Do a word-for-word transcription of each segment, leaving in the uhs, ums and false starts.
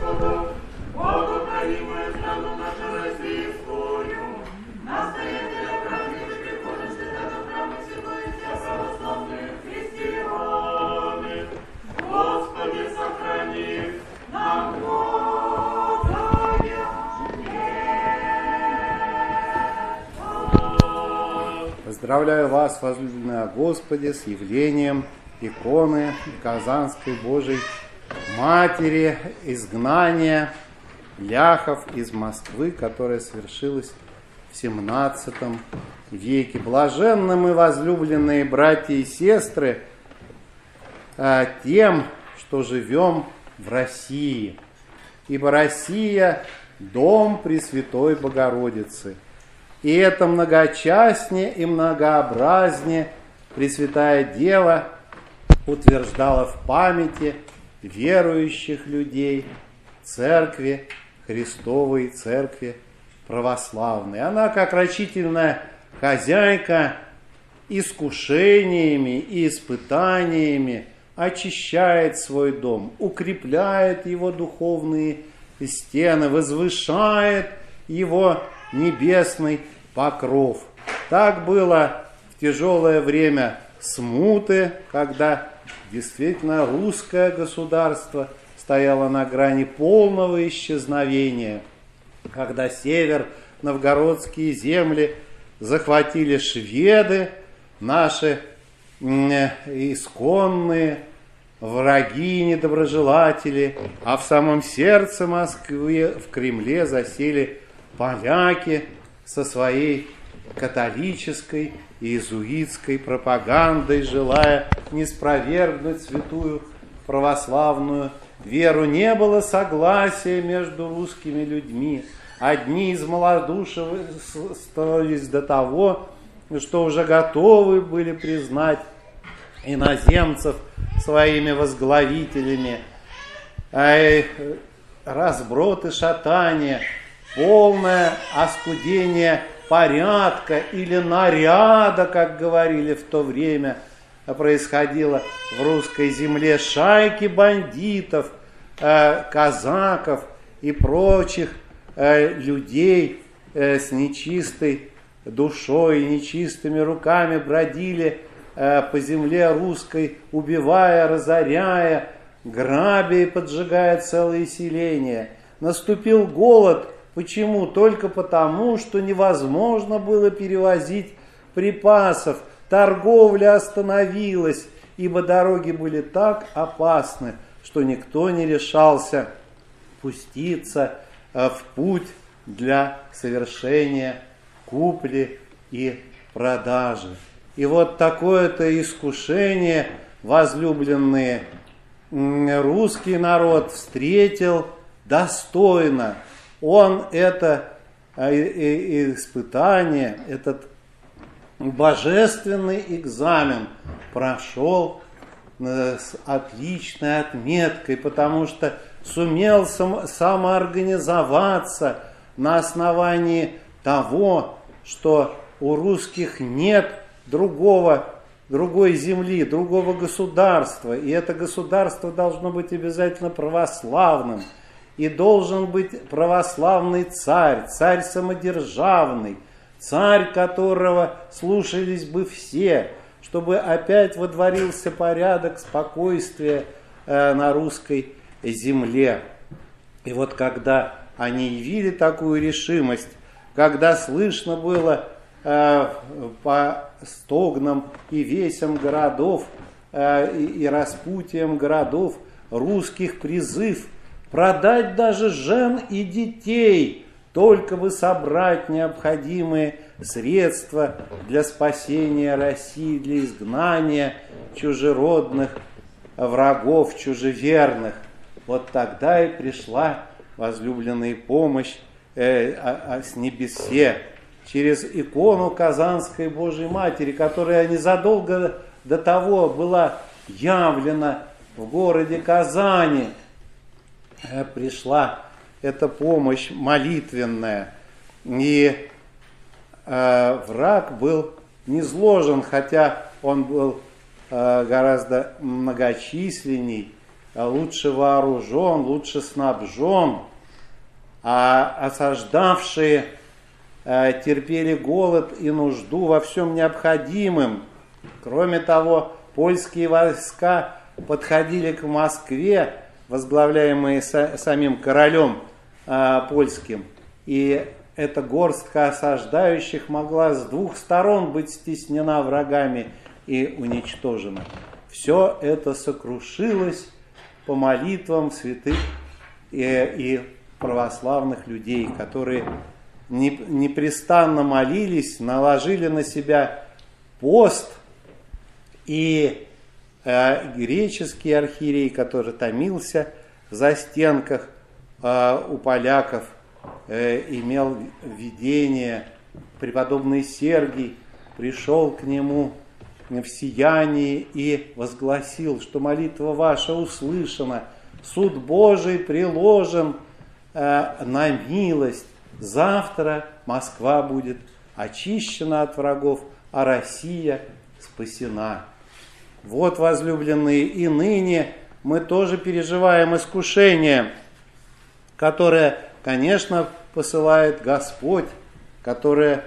Поздравляю вас, возлюбленные Господи, с явлением иконы Казанской Божией Матери, изгнания ляхов из Москвы, которое свершилось в семнадцатом веке. Блаженны мы, возлюбленные братья и сестры, тем, что живем в России, ибо Россия – дом Пресвятой Богородицы. И это многочастнее и многообразнее Пресвятая Дева утверждала в памяти верующих людей Церкви Христовой, Церкви Православной. Она, как рачительная хозяйка, искушениями и испытаниями очищает свой дом, укрепляет его духовные стены, возвышает его небесный покров. Так было в тяжелое время смуты, когда действительно русское государство стояло на грани полного исчезновения, когда север, новгородские земли захватили шведы, наши исконные враги, недоброжелатели, а в самом сердце Москвы, в Кремле, засели поляки со своей католической и иезуитской пропагандой, желая ниспровергнуть святую православную веру. Не было согласия между русскими людьми. Одни из малодушевствовались до того, что уже готовы были признать иноземцев своими возглавителями. А разброд и шатание, полное оскудение порядка или наряда, как говорили в то время, происходило в русской земле. Шайки бандитов, э, казаков и прочих э, людей э, с нечистой душой и нечистыми руками бродили э, по земле русской, убивая, разоряя, грабя и поджигая целые селения. Наступил голод. Почему? Только потому, что невозможно было перевозить припасов. Торговля остановилась, ибо дороги были так опасны, что никто не решался пуститься в путь для совершения купли и продажи. И вот такое-то искушение, возлюбленные, русский народ встретил достойно. Он это испытание, этот божественный экзамен прошел с отличной отметкой, потому что сумел сам, самоорганизоваться на основании того, что у русских нет другого, другой земли, другого государства, и это государство должно быть обязательно православным. И должен быть православный царь, царь самодержавный, царь, которого слушались бы все, чтобы опять водворился порядок, спокойствие э, на русской земле. И вот когда они явили такую решимость, когда слышно было э, по стогнам и весям городов э, и, и распутиям городов русских призыв продать даже жен и детей, только бы собрать необходимые средства для спасения России, для изгнания чужеродных врагов, чужеверных. Вот тогда и пришла возлюбленная помощь э, а, а, с небесе через икону Казанской Божией Матери, которая незадолго до того была явлена в городе Казани. Пришла эта помощь молитвенная, и э, враг был низложен, хотя он был э, гораздо многочисленней, лучше вооружен, лучше снабжен, а осаждавшие терпели голод и нужду во всем необходимом. Кроме того, польские войска подходили к Москве, возглавляемые самим королем польским, и эта горстка осаждающих могла с двух сторон быть стеснена врагами и уничтожена. Все это сокрушилось по молитвам святых и, и православных людей, которые непрестанно молились, наложили на себя пост, и э, греческий архиерей, который томился в застенках э, у поляков, э, имел видение, преподобный Сергий пришел к нему в сиянии и возгласил, что молитва ваша услышана, суд Божий приложен э, на милость. Завтра Москва будет очищена от врагов, а Россия спасена. Вот, возлюбленные, и ныне мы тоже переживаем искушение, которое, конечно, посылает Господь, которое,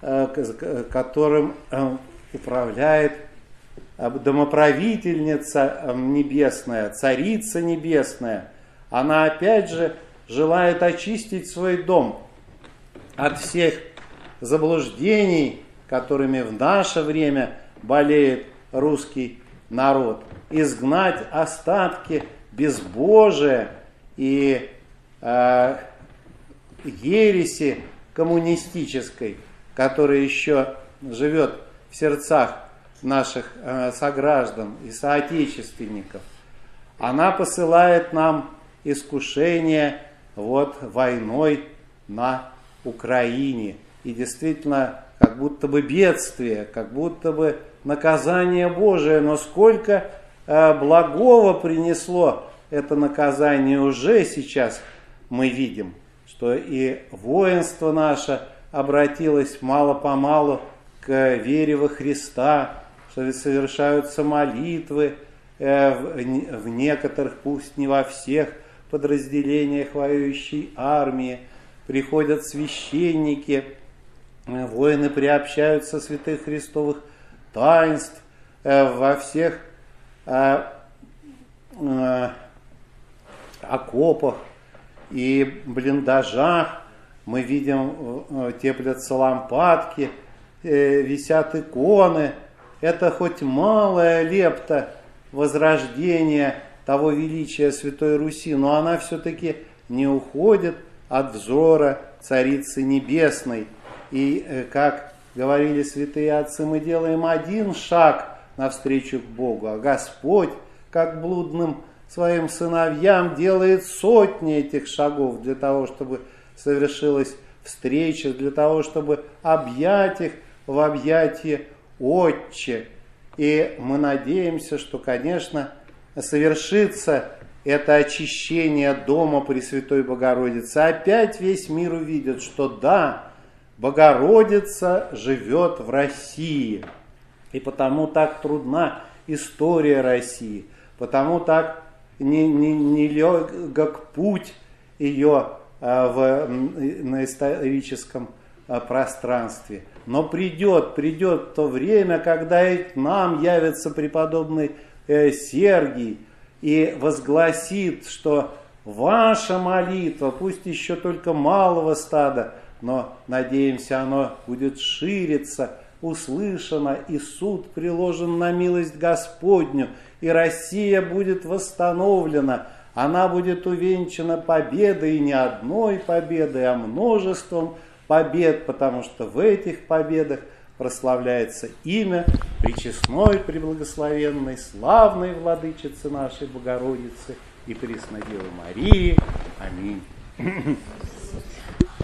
которым управляет домоправительница небесная, царица небесная. Она опять же желает очистить свой дом от всех заблуждений, которыми в наше время болеет русский народ, изгнать остатки безбожия и э, ереси коммунистической, которая еще живет в сердцах наших э, сограждан и соотечественников. Она посылает нам искушение вот войной на Украине. И действительно, как будто бы бедствие, как будто бы наказание Божие, но сколько э, благого принесло это наказание уже сейчас мы видим, что и воинство наше обратилось мало-помалу к вере во Христа, что совершаются молитвы э, в, в некоторых, пусть не во всех подразделениях воюющей армии, приходят священники, воины приобщаются святых христовых таинств, э, во всех э, э, окопах и блиндажах мы видим, э, теплятся лампадки, э, висят иконы. Это хоть малая лепта возрождения того величия Святой Руси, но она все-таки не уходит от взора Царицы Небесной. И, как говорили святые отцы, мы делаем один шаг навстречу к Богу, а Господь, как блудным своим сыновьям, делает сотни этих шагов для того, чтобы совершилась встреча, для того, чтобы объять их в объятии Отче. И мы надеемся, что, конечно, совершится это очищение дома Пресвятой Богородицы. Опять весь мир увидит, что да, Богородица живет в России. И потому так трудна история России, потому так нелегок путь ее в, на историческом пространстве. Но придет, придет то время, когда и к нам явится преподобный Сергий и возгласит, что ваша молитва, пусть еще только малого стада, но, надеемся, оно будет шириться, услышано, и суд приложен на милость Господню, и Россия будет восстановлена, она будет увенчана победой, и не одной победой, а множеством побед, потому что в этих победах прославляется имя Пречестной, Преблагословенной, славной Владычицы нашей Богородицы и Преснодевы Марии. Аминь.